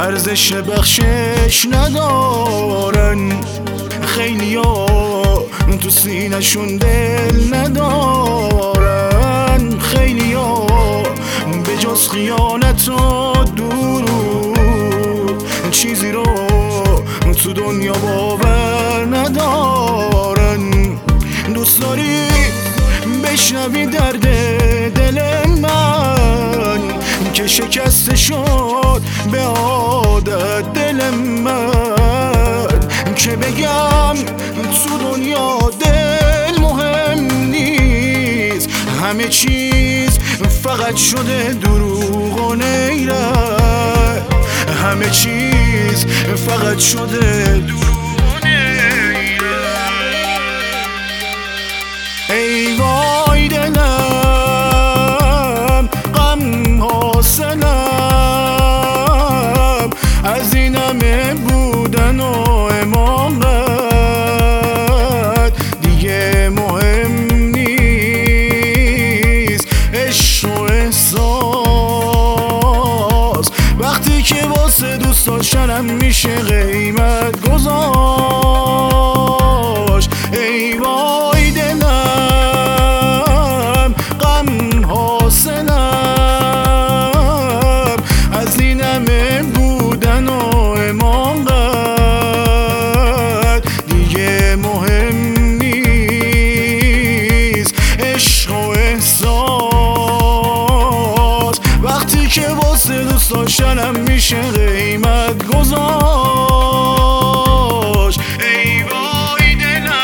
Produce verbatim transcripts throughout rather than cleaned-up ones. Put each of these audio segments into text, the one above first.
ارزش بخشش ندارن، خیلیا تو سینه‌شون دل ندارن، خیلیا به جز خیانت و دروغ چیزی رو تو دنیا باور ندارن. دوست داری بشنوی درد دل من که شکسته شد به عادت دل من، که بگم تو دنیا دل مهم نیست، همه چیز فقط شده دروغ و نیرد، همه چیز فقط شده دروغ و نیرد. ای وای دلم غم حاصلم از این همه بودن و امامت، دیگه مهم نیست عشق و احساس، وقتی که واسه دوست داشتنم میشه قیمت گذاشت. ای وای دلم غم حاصلم از این همه بودن و امامت، دیگه مهم نیست عشق و احساس، وقتی که واسه دوست داشتنم میشه قیمت گذاشت. ای وای دلم.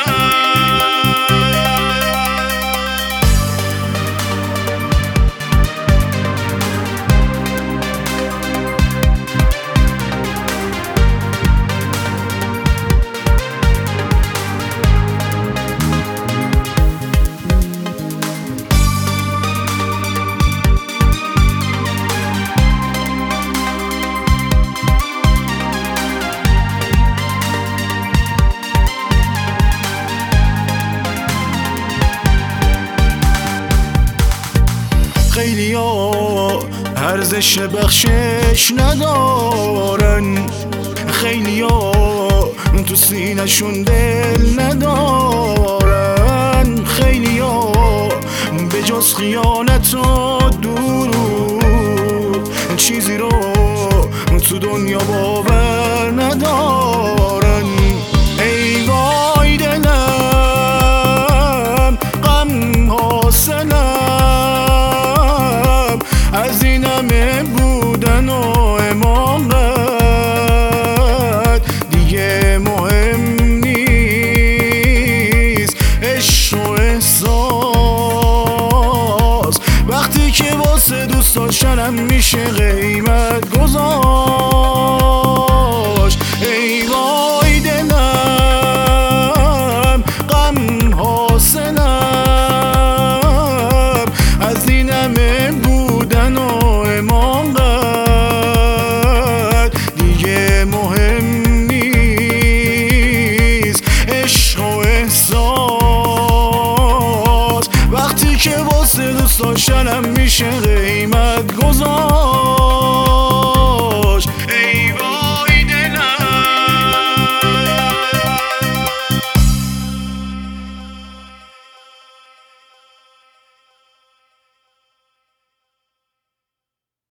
خیلیا ارزش بخشش ندارن، خیلیا تو سینه‌شون دل ندارن، خیلیا به جز خیانت و دروغ چیزی رو تو دنیا باور ندارن. ای وای دلم غم حاصلم از این همه بودن و امامت، دیگه مهم نیست عشق و احساس، وقتی که واسه دوست داشتنم میشه قیمت گذاشت. ای وای دلم غم حاصلم از این همه بودن و امامت، دیگه مهم نیست عشق و احساس، وقتی که واسه دوست داشتنم میشه قیمت گذاشت.